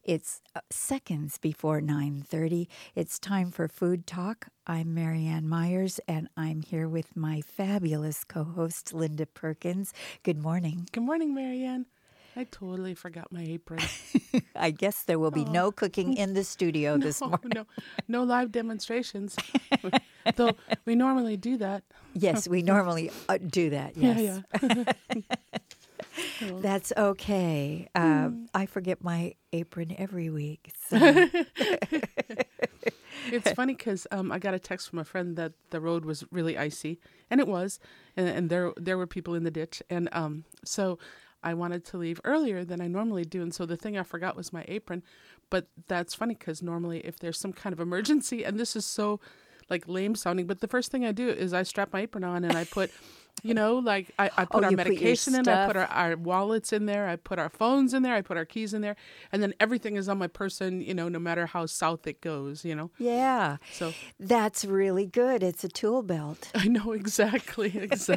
It's seconds before 9:30. It's time for Food Talk. I'm Marianne Myers, and I'm here with my fabulous co-host, Linda Perkins. Good morning. Good morning, Marianne. I totally forgot my apron. I guess there will be no cooking in the studio this morning. No live demonstrations. Though we normally do that. Yes, we normally do that, yes. Yeah. That's okay. I forget my apron every week. So. It's funny because I got a text from a friend that the road was really icy, and it was, and there were people in the ditch, and so I wanted to leave earlier than I normally do, and so the thing I forgot was my apron. But that's funny because normally if there's some kind of emergency, and this is so like lame sounding, but the first thing I do is I strap my apron on and I put, I put our medication in, I put our wallets in there, I put our phones in there, I put our keys in there, and then everything is on my person, no matter how south it goes, Yeah. So that's really good. It's a tool belt. I know, exactly.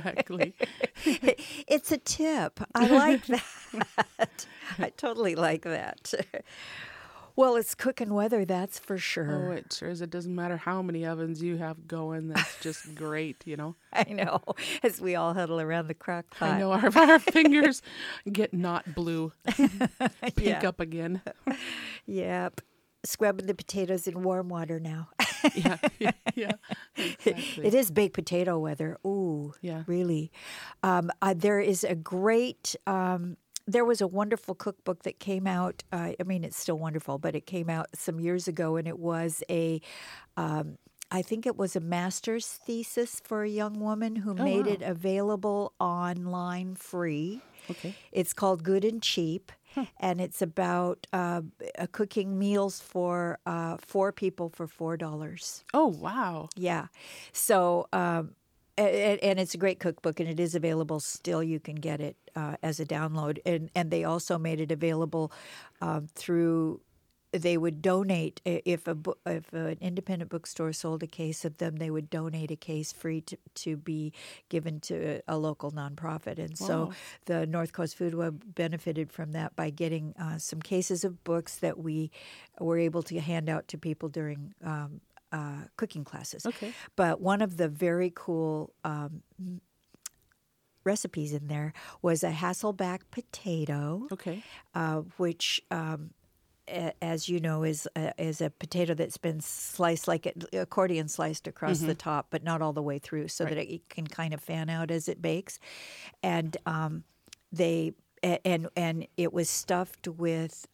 It's a tip. I like that. I totally like that. Well, it's cooking weather, that's for sure. Oh, it sure is. It doesn't matter how many ovens you have going. That's just great, I know, as we all huddle around the crock pot. I know, our fingers get not blue, pink up again. Yep. Scrubbing the potatoes in warm water now. Yeah, exactly. It is baked potato weather. Ooh, yeah. Really. There is a great... there was a wonderful cookbook that came out. It's still wonderful, but it came out some years ago, and it was I think it was a master's thesis for a young woman who made it available online free. Okay. It's called Good and Cheap, and it's about cooking meals for 4 people for $4. Oh, wow. Yeah. So... and it's a great cookbook, and it is available still. You can get it as a download. And they also made it available through, they would donate, if an independent bookstore sold a case of them, they would donate a case free to be given to a local nonprofit. And so the North Coast Food Web benefited from that by getting some cases of books that we were able to hand out to people during cooking classes. Okay. But one of the very cool recipes in there was a Hasselback potato. Okay. Which, as you know, is a potato that's been sliced like accordion sliced across the top, but not all the way through, so that it can kind of fan out as it bakes. And and it was stuffed with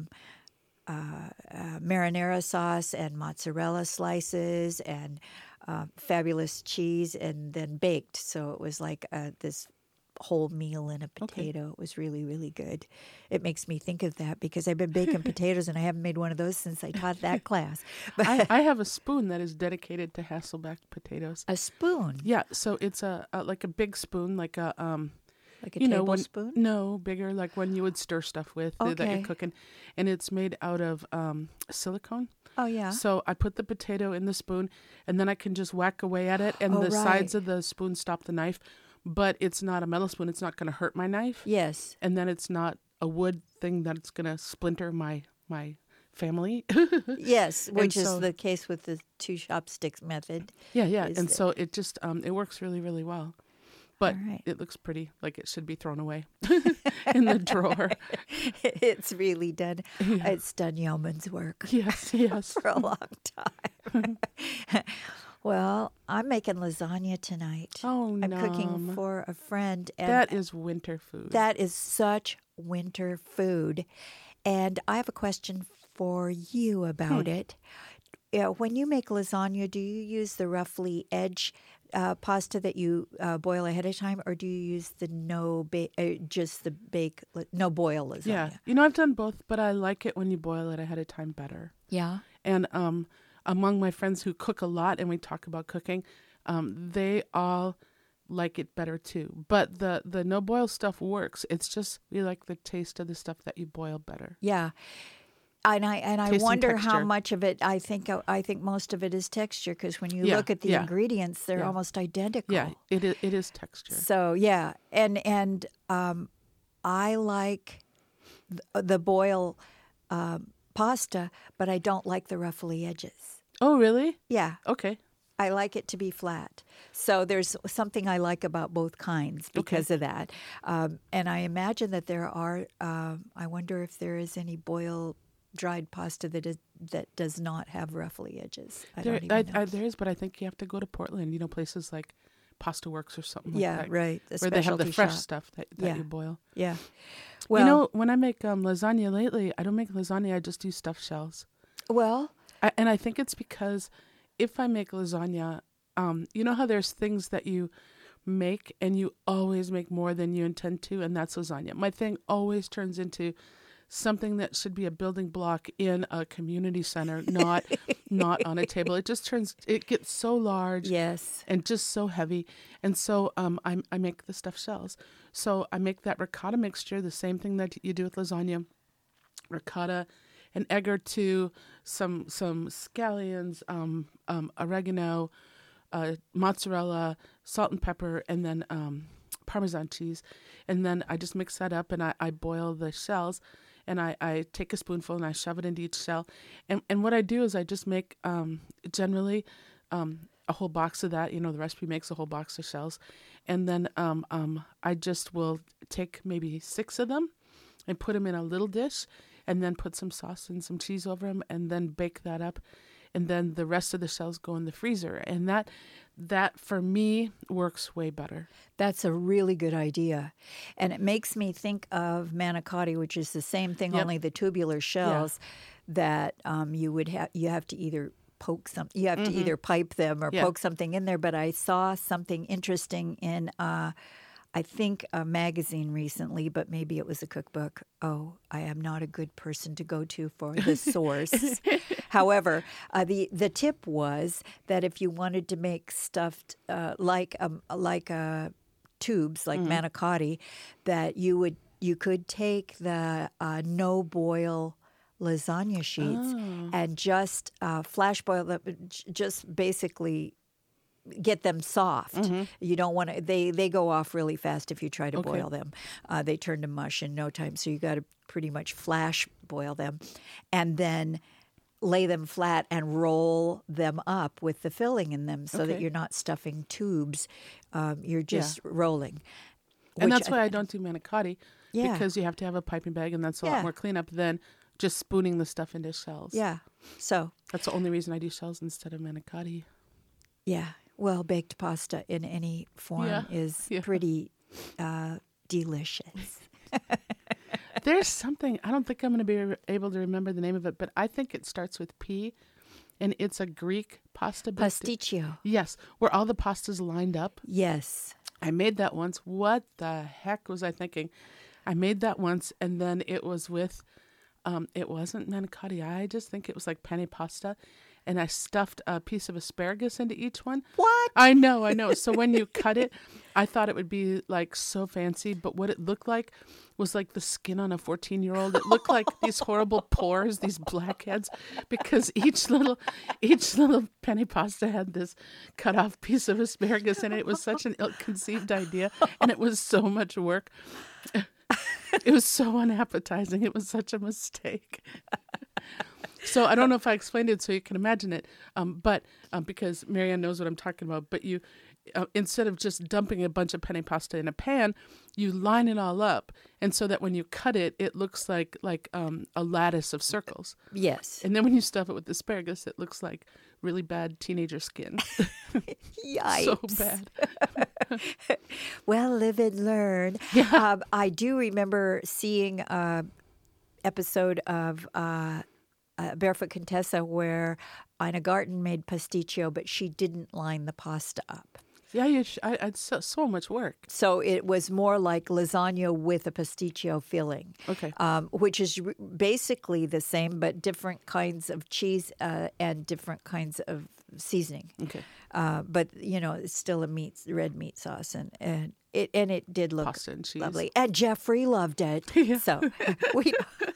marinara sauce and mozzarella slices and fabulous cheese, and then baked. So it was like this whole meal in a potato. It was really, really good. It makes me think of that because I've been baking potatoes, and I haven't made one of those since I taught that class. But I have a spoon that is dedicated to Hasselback potatoes. A spoon? Yeah, so it's like a big spoon, like a like a tablespoon? No, bigger, like when you would stir stuff with that you're cooking. And it's made out of silicone. Oh, yeah. So I put the potato in the spoon, and then I can just whack away at it, and sides of the spoon stop the knife. But it's not a metal spoon. It's not going to hurt my knife. Yes. And then it's not a wood thing that's going to splinter my family. Yes, which is the case with the 2 chopsticks method. Yeah. And so it just, it works really, really well. But right. It looks pretty, like it should be thrown away in the drawer. It's really done. Yeah. It's done yeoman's work. Yes. For a long time. Well, I'm making lasagna tonight. Oh, no. I'm cooking for a friend. And that is winter food. That is such winter food. And I have a question for you about it. When you make lasagna, do you use the roughly edge pasta that you boil ahead of time, or do you use the no boil lasagna? Yeah, I've done both, but I like it when you boil it ahead of time better. Yeah. And among my friends who cook a lot, and we talk about cooking, they all like it better too. But the no boil stuff works. It's just we like the taste of the stuff that you boil better. Yeah. And I wonder how much of it, I think most of it is texture, because when you look at the ingredients, they're almost identical. Yeah, it is texture. So, yeah. And I like the boil pasta, but I don't like the ruffly edges. Oh, really? Yeah. Okay. I like it to be flat. So there's something I like about both kinds because of that. And I imagine that there are, I wonder if there is any dried pasta that does not have ruffly edges. I don't even know. There is, but I think you have to go to Portland, places like Pasta Works or something like that. Yeah, right. Where they have the fresh shop. stuff that Yeah. you boil. Yeah. Well, when I make lasagna lately, I don't make lasagna, I just do stuffed shells. well, And I think it's because if I make lasagna, you know how there's things that you make and you always make more than you intend to, and that's lasagna. My thing always turns into something that should be a building block in a community center, not on a table. It gets so large, yes. and just so heavy. And so I make the stuffed shells. So I make that ricotta mixture, the same thing that you do with lasagna. Ricotta, an egg or two, some scallions, oregano, mozzarella, salt and pepper, and then Parmesan cheese. And then I just mix that up and I boil the shells. And I take a spoonful and I shove it into each shell. And what I do is I just make generally a whole box of that. The recipe makes a whole box of shells. And then I just will take maybe 6 of them and put them in a little dish and then put some sauce and some cheese over them and then bake that up. And then the rest of the shells go in the freezer. And that for me works way better. That's a really good idea. And it makes me think of manicotti, which is the same thing, Yep. only the tubular shells that you have to either either pipe them or poke something in there. But I saw something interesting in I think a magazine recently, but maybe it was a cookbook. Oh, I am not a good person to go to for the source. However, the tip was that if you wanted to make stuffed like tubes, like manicotti, that you could take the no boil lasagna sheets and just flash boil them, just basically get them soft. You don't want to. They go off really fast if you try to boil them. They turn to mush in no time. So you got to pretty much flash boil them, and then lay them flat and roll them up with the filling in them, so that you're not stuffing tubes. You're just rolling. And that's why I don't do manicotti, Yeah. because you have to have a piping bag, and that's a lot more cleanup than just spooning the stuff into shells. Yeah. So That's the only reason I do shells instead of manicotti. yeah. Well, baked pasta in any form is pretty delicious. There's something, I don't think I'm going to be able to remember the name of it, but I think it starts with P, and it's a Greek pasta. Pasticcio. Yes, where all the pastas lined up. Yes. I made that once. What the heck was I thinking? I made that once, and then it was with, it wasn't manicotti. I just think it was like penne pasta, and I stuffed a piece of asparagus into each one. What? I know. So when you cut it, I thought it would be like so fancy, but what it looked like was like the skin on a 14-year-old. It looked like these horrible pores, these blackheads, because each little penne pasta had this cut off piece of asparagus in it. It was such an ill-conceived idea, and it was so much work. It was so unappetizing. It was such a mistake. So I don't know if I explained it so you can imagine it, but because Marianne knows what I'm talking about. But you, instead of just dumping a bunch of penne pasta in a pan, you line it all up, and so that when you cut it, it looks like a lattice of circles. Yes. And then when you stuff it with asparagus, it looks like really bad teenager skin. Yikes. So bad. Well, live and learn. Yeah. I do remember seeing an episode of Barefoot Contessa where Ina Garten made pasticcio, but she didn't line the pasta up. Yeah, it's so much work. So it was more like lasagna with a pasticcio filling. Okay. Which is basically the same, but different kinds of cheese and different kinds of seasoning. Okay. But it's still a red meat sauce, and it did look Pasta and cheese. lovely. And Jeffrey loved it. Yeah. So we.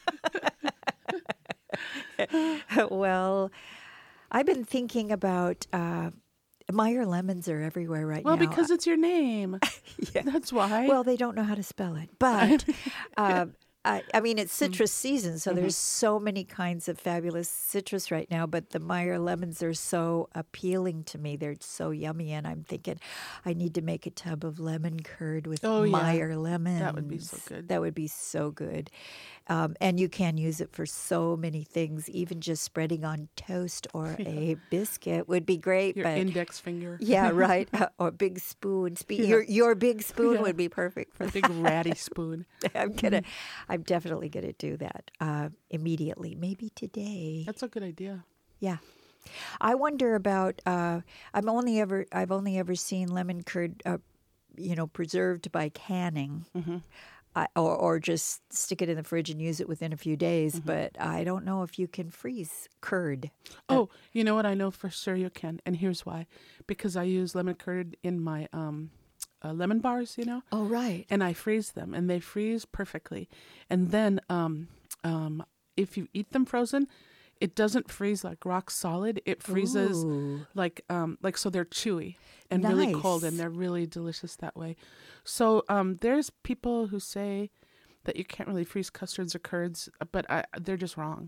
Well, I've been thinking about Meyer lemons are everywhere right now. Well, because it's your name. Yeah. That's why. Well, they don't know how to spell it, but I mean, it's citrus season, so there's so many kinds of fabulous citrus right now. But the Meyer lemons are so appealing to me; they're so yummy, and I'm thinking, I need to make a tub of lemon curd with Oh, yeah. Meyer lemons. That would be so good. That would be so good. And you can use it for so many things. Even just spreading on toast or a biscuit would be great. Your but index finger. yeah, right. Or big spoon. Yeah. Your big spoon Yeah. would be perfect for A big ratty spoon. I'm definitely gonna do that immediately. Maybe today. That's a good idea. Yeah. I wonder about. I've only ever seen lemon curd, preserved by canning. Or just stick it in the fridge and use it within a few days. But I don't know if you can freeze curd. Oh, you know what? I know for sure you can, and here's why. Because I use lemon curd in my lemon bars, Oh, right. and I freeze them, and they freeze perfectly. And then if you eat them frozen, it doesn't freeze like rock solid. It freezes Ooh. like so they're chewy and really cold, Nice. and they're really delicious that way. So there's people who say that you can't really freeze custards or curds, but they're just wrong.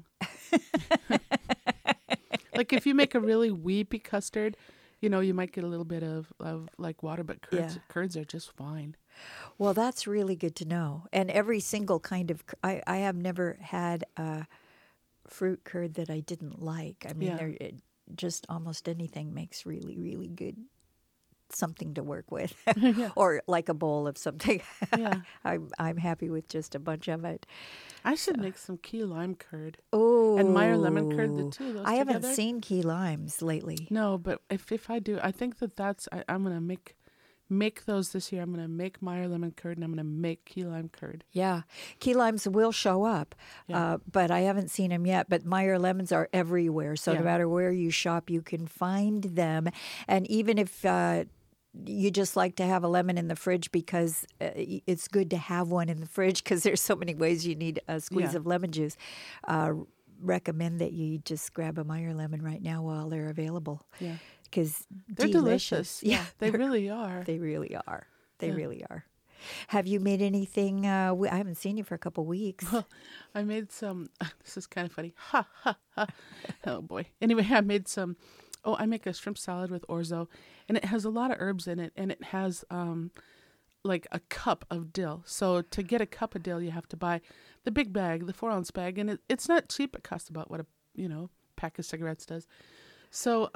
Like if you make a really weepy custard, you might get a little bit of like water, but curds are just fine. Well, that's really good to know. And every single kind of, I have never had a fruit curd that I didn't like. I mean, just almost anything makes really, really good something to work with, or like a bowl of something. Yeah. I'm happy with just a bunch of it. I should make some key lime curd. Oh, And Meyer lemon curd, the two of those I haven't together. seen key limes lately. No, but if I do, I think I'm going to make those this year. I'm going to make Meyer lemon curd, and I'm going to make key lime curd. Yeah, key limes will show up, Yeah. but I haven't seen them yet. But Meyer lemons are everywhere, so Yeah. no matter where you shop, you can find them. And even if you just like to have a lemon in the fridge, because it's good to have one in the fridge because there's so many ways you need a squeeze Yeah. of lemon juice. Recommend that you just grab a Meyer lemon right now while they're available. Yeah. Because They're delicious. Yeah, they really are. They really are. They Yeah. really are. Have you made anything? I haven't seen you for a couple weeks. Well, I made some. This is kind of funny. Ha ha ha. Oh boy. Anyway, I made some. Oh, I make a shrimp salad with orzo, and it has a lot of herbs in it, and it has like a cup of dill. So to get a cup of dill, you have to buy the big bag, the 4-ounce bag, and it's not cheap. It costs about what a pack of cigarettes does. So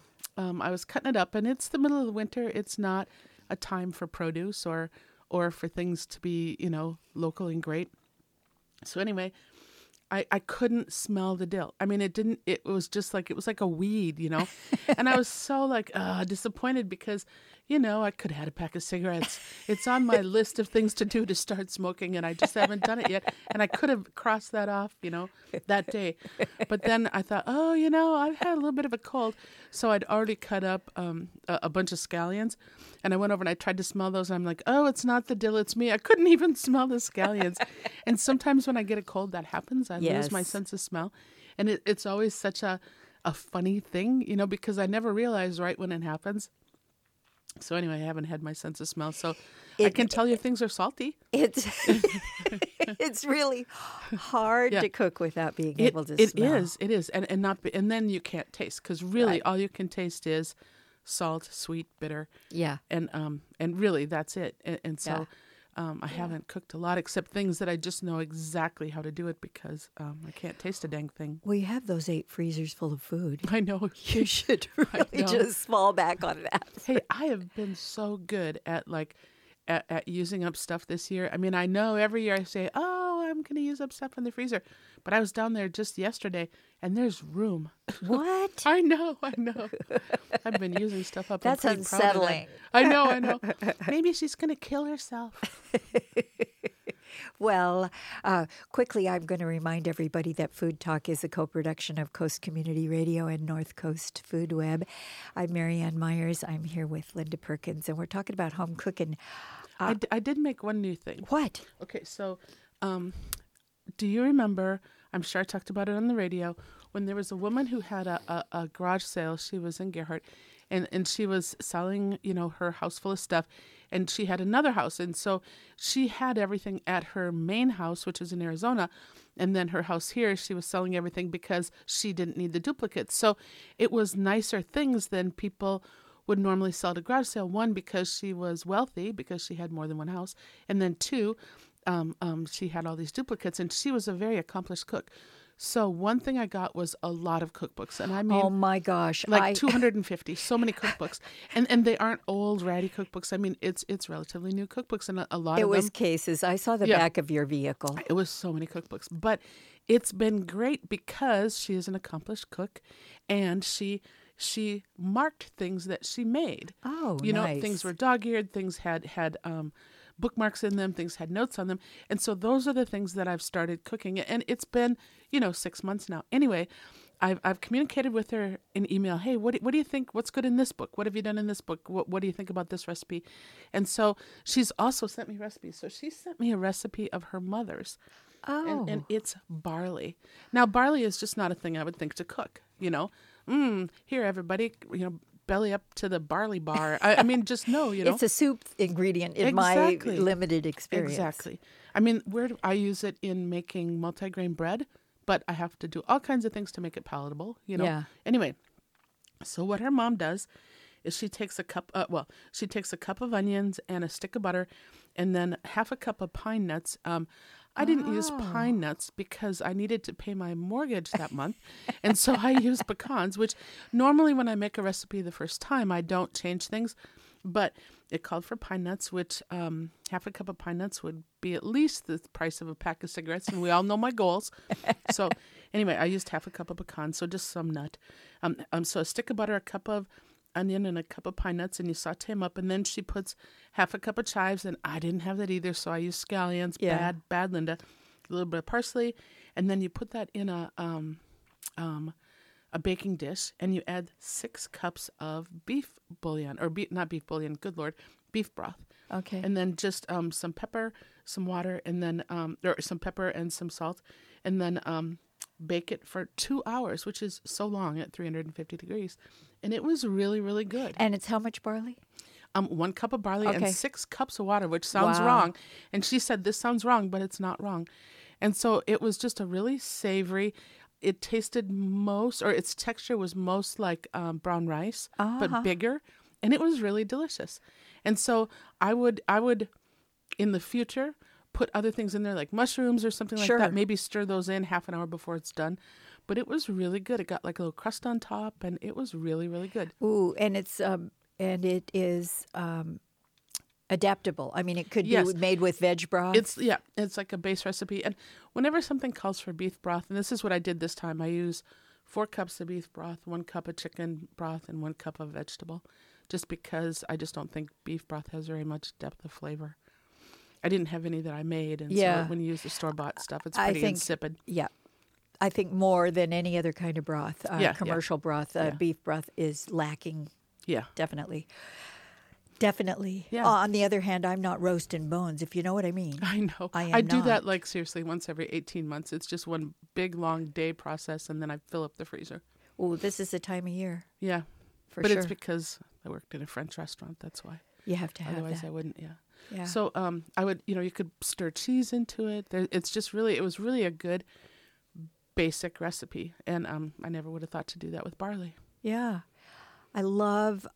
I was cutting it up, and it's the middle of the winter. It's not a time for produce or for things to be local and great. So anyway, I couldn't smell the dill. I mean, it was just like, it was like a weed, and I was so like disappointed because, I could have had a pack of cigarettes. It's on my list of things to do to start smoking, and I just haven't done it yet. And I could have crossed that off, that day. But then I thought, I've had a little bit of a cold. So I'd already cut up a bunch of scallions, and I went over and I tried to smell those. And I'm like, oh, it's not the dill, it's me. I couldn't even smell the scallions. And sometimes when I get a cold, that happens. I lose my Yes. sense of smell. And it's always such a funny thing, because I never realize right when it happens. So anyway, I haven't had my sense of smell. So I can tell you if things are salty. It's it's really hard Yeah. to cook without being able to smell. It is. And not be, and then you can't taste, because really Right. all you can taste is salt, sweet, bitter. Yeah. And really that's it. And so I haven't cooked a lot except things that I just know exactly how to do it, because I can't taste a dang thing. Well, you have those 8 freezers full of food. I know. You should really know. just fall back on that. Hey, I have been so good at at using up stuff this year. I mean, I know every year I say, oh, I'm going to use up stuff in the freezer. But I was down there just yesterday, and there's room. What? I know. I've been using stuff up. That's I'm pretty proud of that. unsettling. I know. Maybe she's going to kill herself. Well, quickly, I'm going to remind everybody that Food Talk is a co-production of Coast Community Radio and North Coast Food Web. I'm Marianne Myers. I'm here with Linda Perkins, and we're talking about home cooking. I did make one new thing. What? Okay, so do you remember, I'm sure I talked about it on the radio, when there was a woman who had a garage sale. She was in Gerhardt, and she was selling, her house full of stuff, and she had another house, and so she had everything at her main house, which was in Arizona, and then her house here, she was selling everything because she didn't need the duplicates. So it was nicer things than people would normally sell at a garage sale. One, because she was wealthy, because she had more than one house, and then two, she had all these duplicates, and she was a very accomplished cook. So one thing I got was a lot of cookbooks, and I mean, oh my gosh, 250, so many cookbooks, and they aren't old ratty cookbooks. I mean, it's relatively new cookbooks, and a lot it of was them. cases. I saw the back of your vehicle. It was so many cookbooks, but it's been great because she is an accomplished cook, and she marked things that she made. Oh, nice. Things were dog-eared, things had bookmarks in them, things had notes on them. And so those are the things that I've started cooking. And it's been, 6 months now. Anyway, I've communicated with her in email. Hey, what do you think? What's good in this book? What have you done in this book? What do you think about this recipe? And so she's also sent me recipes. So she sent me a recipe of her mother's. Oh. And it's barley. Now, barley is just not a thing I would think to cook, Here, everybody, belly up to the barley bar. I mean, just no, It's a soup ingredient in my limited experience. Exactly. I mean, I use it in making multigrain bread, but I have to do all kinds of things to make it palatable, Yeah. Anyway, so what her mom does is she takes a cup of onions and a stick of butter, and then half a cup of pine nuts. I didn't use pine nuts because I needed to pay my mortgage that month. And so I used pecans, which normally when I make a recipe the first time, I don't change things. But it called for pine nuts, which half a cup of pine nuts would be at least the price of a pack of cigarettes. And we all know my goals. So anyway, I used half a cup of pecans, so just some nut. So a stick of butter, a cup of onion, and a cup of pine nuts, and you saute them up, and then she puts half a cup of chives, and I didn't have that either, so I used scallions. Yeah. Bad Linda. A little bit of parsley, and then you put that in a baking dish, and you add 6 cups of beef bouillon, or not beef bouillon, good Lord, beef broth. Okay. And then just some pepper, some water, and then or some pepper and some salt, and then bake it for 2 hours, which is so long at 350 degrees. And it was really, really good. And it's how much barley? 1 cup of barley Okay. and 6 cups of water, which sounds Wow. wrong. And she said, this sounds wrong, but it's not wrong. And so it was just a really savory, it tasted its texture was most like brown rice, but bigger. And it was really delicious. And so I would in the future, put other things in there like mushrooms or something like Sure. that. Maybe stir those in half an hour before it's done. But it was really good. It got like a little crust on top, and it was really, really good. Ooh, and it is adaptable. I mean, it could Yes. be made with veg broth. It's like a base recipe. And whenever something calls for beef broth, and this is what I did this time, I use 4 cups of beef broth, 1 cup of chicken broth, and 1 cup of vegetable, just because I just don't think beef broth has very much depth of flavor. I didn't have any that I made, and so when you use the store-bought stuff, it's pretty insipid. Yeah. I think more than any other kind of broth, commercial broth, beef broth is lacking. Yeah. Definitely. Definitely. Yeah. On the other hand, I'm not roasting bones, if you know what I mean. I know. I do that like seriously once every 18 months. It's just one big, long day process, and then I fill up the freezer. Oh, this is the time of year. Yeah. But it's because I worked in a French restaurant. That's why. You have to have Otherwise, that. I wouldn't. Yeah. Yeah. So I would, you could stir cheese into it. It was really a good basic recipe. And I never would have thought to do that with barley. Yeah. I love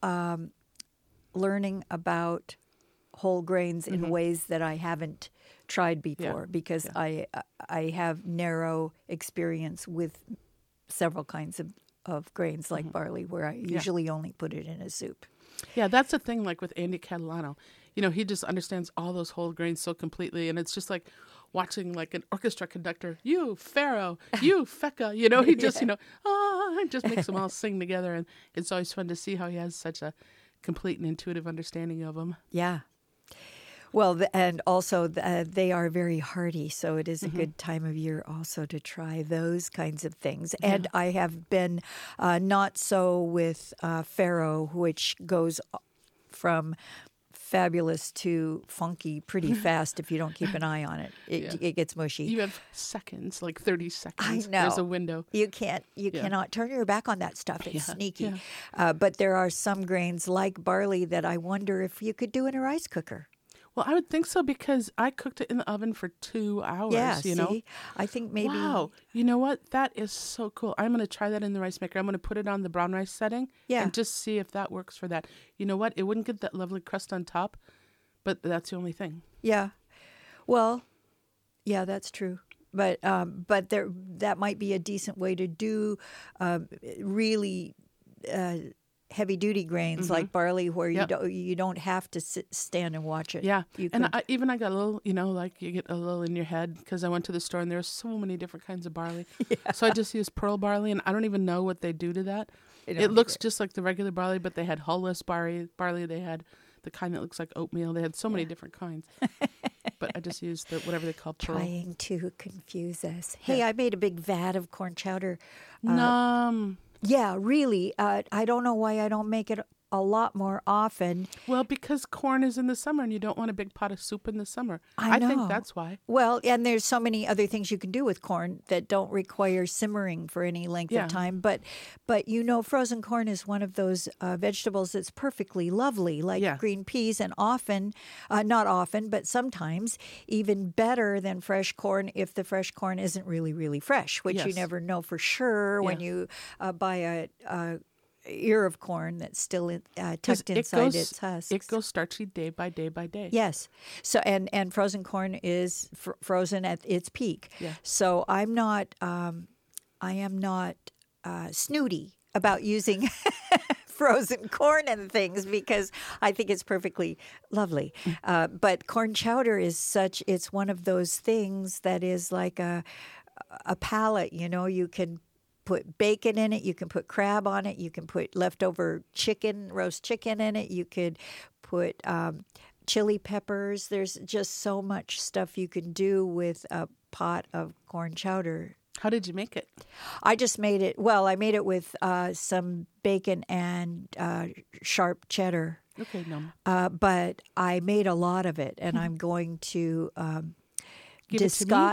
learning about whole grains in ways that I haven't tried before because I have narrow experience with several kinds of grains like barley where I usually only put it in a soup. Yeah, that's the thing, like with Andy Catalano. He just understands all those whole grains so completely, and it's just like watching like an orchestra conductor. You, Pharaoh, you, Fecca. He just, just makes them all sing together, and it's always fun to see how he has such a complete and intuitive understanding of them. Yeah. Well, and also they are very hearty, so it is a good time of year also to try those kinds of things. Yeah. And I have been not so with farro, which goes from fabulous to funky pretty fast if you don't keep an eye on it. It gets mushy. You have seconds, like 30 seconds. I know. There's a window. You cannot turn your back on that stuff. It's sneaky. Yeah. But there are some grains like barley that I wonder if you could do in a rice cooker. Well, I would think so because I cooked it in the oven for 2 hours. Yeah, you know? I think maybe. Wow. You know what? That is so cool. I'm going to try that in the rice maker. I'm going to put it on the brown rice setting and just see if that works for that. You know what? It wouldn't get that lovely crust on top, but that's the only thing. Yeah. Well, yeah, that's true. But that might be a decent way to do really heavy-duty grains like barley, where you don't have to stand and watch it. Yeah, I got a little, like you get a little in your head because I went to the store and there's so many different kinds of barley. Yeah. So I just used pearl barley, and I don't even know what they do to that. It looks just like the regular barley, but they had hull-less barley. They had the kind that looks like oatmeal. They had so many different kinds. But I just used whatever they call pearl. Trying to confuse us. Hey, I made a big vat of corn chowder. Yeah, really. I don't know why I don't make it a lot more often. Well, because corn is in the summer and you don't want a big pot of soup in the summer. I know. I think that's why. Well, and there's so many other things you can do with corn that don't require simmering for any length of time. But frozen corn is one of those vegetables that's perfectly lovely, like green peas, and often, not often, but sometimes even better than fresh corn if the fresh corn isn't really, really fresh, which you never know for sure when you buy a ear of corn that's still tucked inside its husks. It goes starchy day by day by day. Yes. So and frozen corn is frozen at its peak. Yeah. So I am not snooty about using frozen corn and things because I think it's perfectly lovely. But corn chowder is it's one of those things that is like a palette. You can put bacon in it. You can put crab on it. You can put leftover roast chicken in it. You could put chili peppers. There's just so much stuff you can do with a pot of corn chowder. How did you make it? I just made it. Well, I made it with some bacon and sharp cheddar. Okay, no. But I made a lot of it, and I'm going to disguise.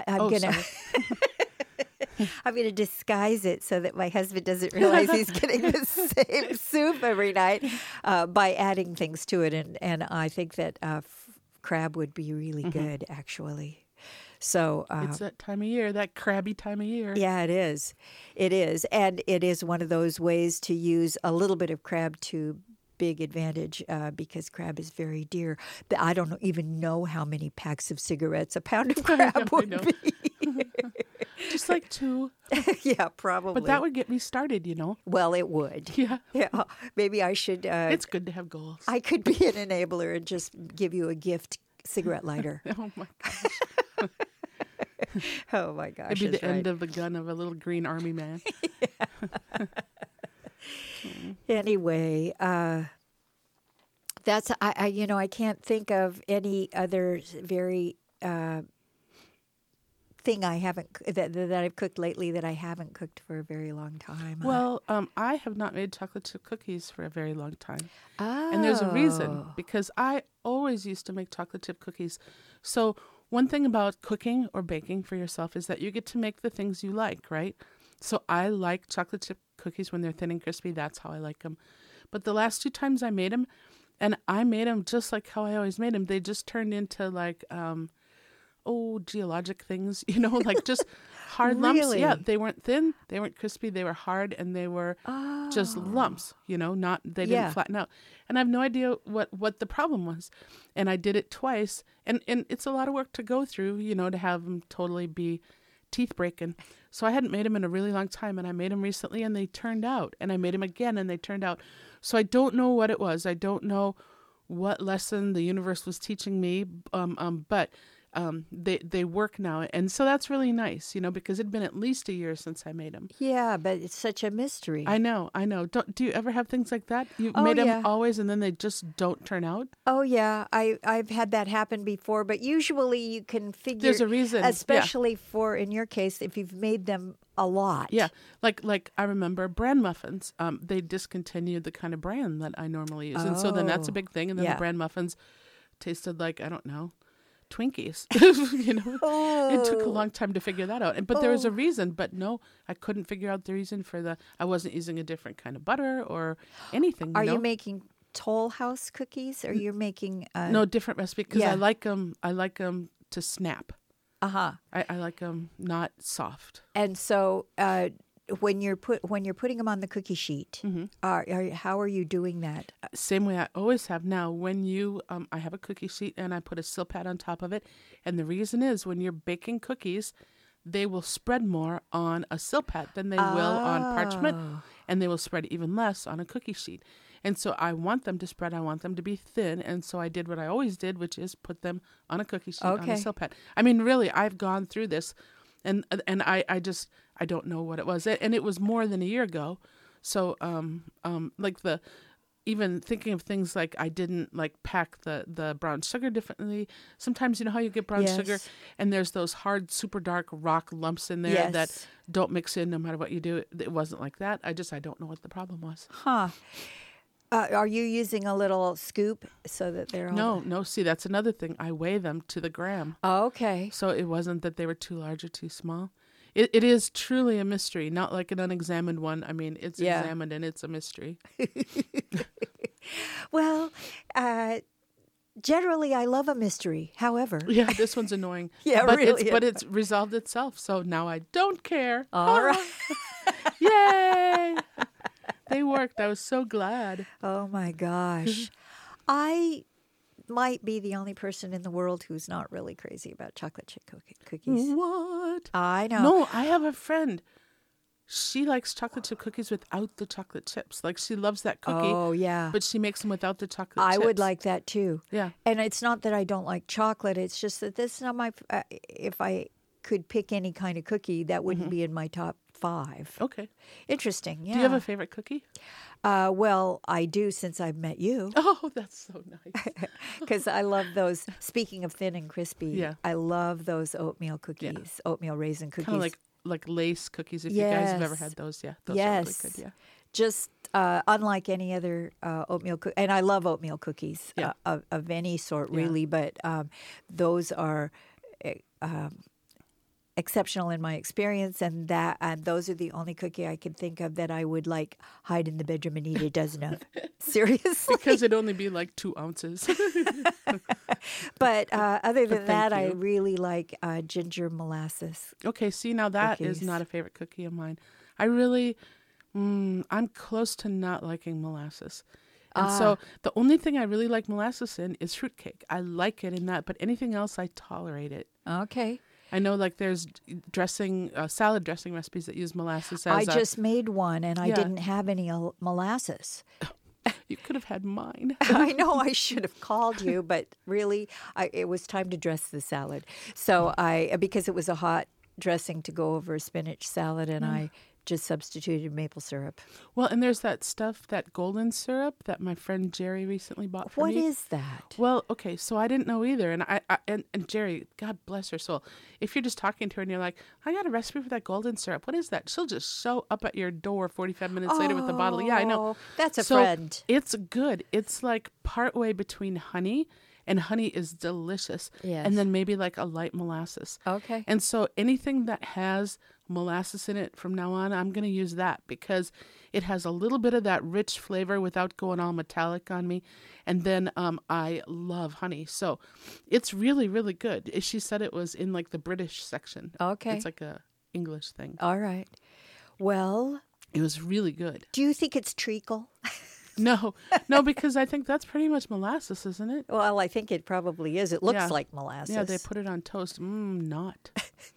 I'm going to disguise it so that my husband doesn't realize he's getting the same soup every night by adding things to it. And I think that crab would be really good, actually. So it's that time of year, that crabby time of year. Yeah, it is. It is. And it is one of those ways to use a little bit of crab to big advantage because crab is very dear. I don't even know how many packs of cigarettes a pound of crab would be. Just like 2. Yeah, probably. But that would get me started, Well, it would. Yeah. Maybe I should. It's good to have goals. I could be an enabler and just give you a gift cigarette lighter. Oh, my gosh. Oh, my gosh. It'd be the end of the gun of a little green army man. Anyway, that's I can't think of any other very thing I haven't that I've cooked lately that I haven't cooked for a very long time. Well, I have not made chocolate chip cookies for a very long time. Oh. And there's a reason, because I always used to make chocolate chip cookies. So one thing about cooking or baking for yourself is that you get to make the things you like, right? So I like chocolate chip cookies when they're thin and crispy. That's how I like them. But the last 2 times I made them, and I made them just like how I always made them, they just turned into like, geologic things, like just hard lumps. Really? Yeah, they weren't thin, they weren't crispy, they were hard, and they were just lumps, they didn't flatten out. And I have no idea what the problem was. And I did it twice, and it's a lot of work to go through, to have them totally be teeth breaking. So I hadn't made them in a really long time, and I made them recently, and they turned out. And I made them again, and they turned out. So I don't know what it was. I don't know what lesson the universe was teaching me, but they work now. And so that's really nice, because it'd been at least a year since I made them. Yeah, but it's such a mystery. I know. Do you ever have things like that? You made them always and then they just don't turn out? Oh, yeah. I've had that happen before, but usually you can figure... There's a reason. Especially for, in your case, if you've made them a lot. Yeah. Like I remember bran muffins. They discontinued the kind of bran that I normally use. And so then that's a big thing. And then the bran muffins tasted like, I don't know, Twinkies. It took a long time to figure that out. But there was a reason. But no, I couldn't figure out the reason I wasn't using a different kind of butter or anything. Are you making Toll House cookies, or you're making no, different recipe because I like them. I like them to snap. Uh-huh. I like them not soft. And so when you're putting them on the cookie sheet, how are you doing that? Same way I always have now. When I have a cookie sheet and I put a Silpat on top of it, and the reason is when you're baking cookies, they will spread more on a Silpat than they will on parchment, and they will spread even less on a cookie sheet. And so I want them to spread. I want them to be thin. And so I did what I always did, which is put them on a cookie sheet on a Silpat. I mean, really, I've gone through this, and I don't know what it was, and it was more than a year ago. So like even thinking of things like I didn't like pack the brown sugar differently. Sometimes you know how you get brown sugar and there's those hard, super dark rock lumps in there that don't mix in no matter what you do. It wasn't like that. I don't know what the problem was. Huh. Are you using a little scoop so that they're all... No. See, that's another thing. I weigh them to the gram. Oh, okay. So it wasn't that they were too large or too small. It is truly a mystery, not like an unexamined one. I mean, it's examined and it's a mystery. Well, generally I love a mystery. However... Yeah, this one's annoying. But it's resolved itself, so now I don't care. All right. Yay! They worked. I was so glad. Oh, my gosh. I might be the only person in the world who's not really crazy about chocolate chip cookies. What? I know. No, I have a friend. She likes chocolate chip cookies without the chocolate chips. Like, she loves that cookie. Oh, yeah. But she makes them without the chocolate chips. I would like that, too. Yeah. And it's not that I don't like chocolate. It's just that this is not my... if I could pick any kind of cookie, that wouldn't be in my top 5. Okay. Interesting, yeah. Do you have a favorite cookie? Well, I do since I've met you. Oh, that's so nice. Because I love those. Speaking of thin and crispy, I love those oatmeal cookies, oatmeal raisin cookies. Kind of like lace cookies, if you guys have ever had those. Yeah, those are really good, yeah. Just unlike any other oatmeal cookie. And I love oatmeal cookies of any sort, really. But those are... exceptional in my experience, and those are the only cookie I can think of that I would like hide in the bedroom and eat a dozen of. Seriously, because it'd only be like 2 ounces. But other than that, I really like ginger molasses. Okay, see, now that is not a favorite cookie of mine. I really, I'm close to not liking molasses. And so the only thing I really like molasses in is fruitcake. I like it in that, but anything else, I tolerate it. Okay. I know, like, there's salad dressing recipes that use molasses as I just made one, and I didn't have any molasses. You could have had mine. I know I should have called you, but really, it was time to dress the salad. So because it was a hot dressing to go over a spinach salad, and I just substituted maple syrup. Well, and there's that stuff, that golden syrup that my friend Jerry recently bought for me. What is that? Well, okay, so I didn't know either. And and Jerry, God bless her soul, if you're just talking to her and you're like, I got a recipe for that golden syrup. What is that? She'll just show up at your door 45 minutes later with a bottle. Yeah, I know. That's a friend. It's good. It's like partway between honey, and honey is delicious. Yes. And then maybe like a light molasses. Okay. And so anything that has molasses in it from now on, I'm going to use that because it has a little bit of that rich flavor without going all metallic on me. And then I love honey. So it's really, really good. She said it was in like the British section. Okay. It's like a English thing. All right. Well, it was really good. Do you think it's treacle? No, because I think that's pretty much molasses, isn't it? Well, I think it probably is. It looks like molasses. Yeah, they put it on toast. Not.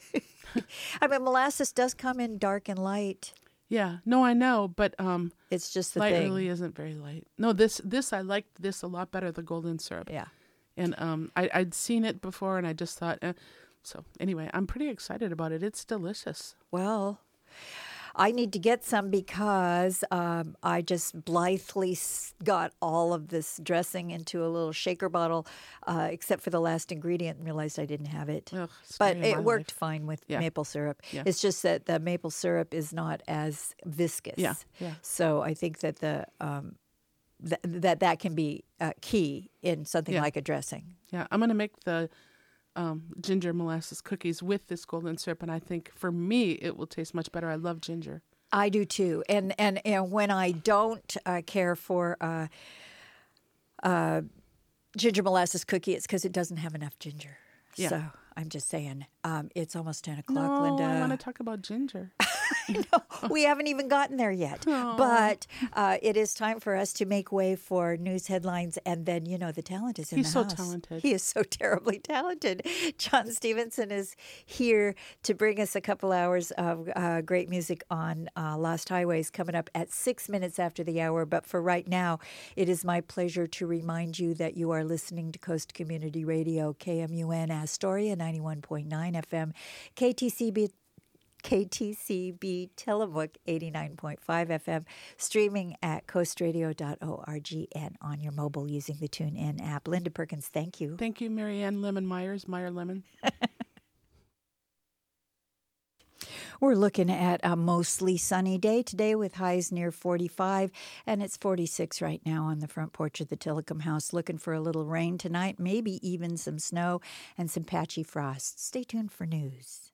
I mean, molasses does come in dark and light. Yeah, no, I know, but it's just the light thing. really isn't very light. No, this I liked this a lot better, the golden syrup. Yeah, and I'd seen it before, and I just thought. So anyway, I'm pretty excited about it. It's delicious. Well, I need to get some because I just blithely got all of this dressing into a little shaker bottle, except for the last ingredient, and realized I didn't have it. Ugh, but it worked fine with maple syrup. Yeah. It's just that the maple syrup is not as viscous. Yeah. So I think that that can be key in something Yeah. like a dressing. Yeah, I'm going to make the ginger molasses cookies with this golden syrup, and I think for me it will taste much better. I love ginger. I do too, and when I don't care for ginger molasses cookie, it's because it doesn't have enough ginger. Yeah. So I'm just saying, it's almost 10 o'clock, No, Linda. I want to talk about ginger. We haven't even gotten there yet. Oh. But it is time for us to make way for news headlines. And then, the talent is in He's the so house. talented. He is so terribly talented. John Stevenson is here to bring us a couple hours of great music on Lost Highways coming up at 6 minutes after the hour. But for right now, it is my pleasure to remind you that you are listening to Coast Community Radio, KMUN Astoria, 91.9 FM, KTCB Tillamook 89.5 FM, streaming at coastradio.org and on your mobile using the TuneIn app. Linda Perkins, thank you. Thank you, Marianne Lemon Myers, Meyer Lemon. We're looking at a mostly sunny day today with highs near 45, and it's 46 right now on the front porch of the Tillicum House. Looking for a little rain tonight, maybe even some snow and some patchy frost. Stay tuned for news.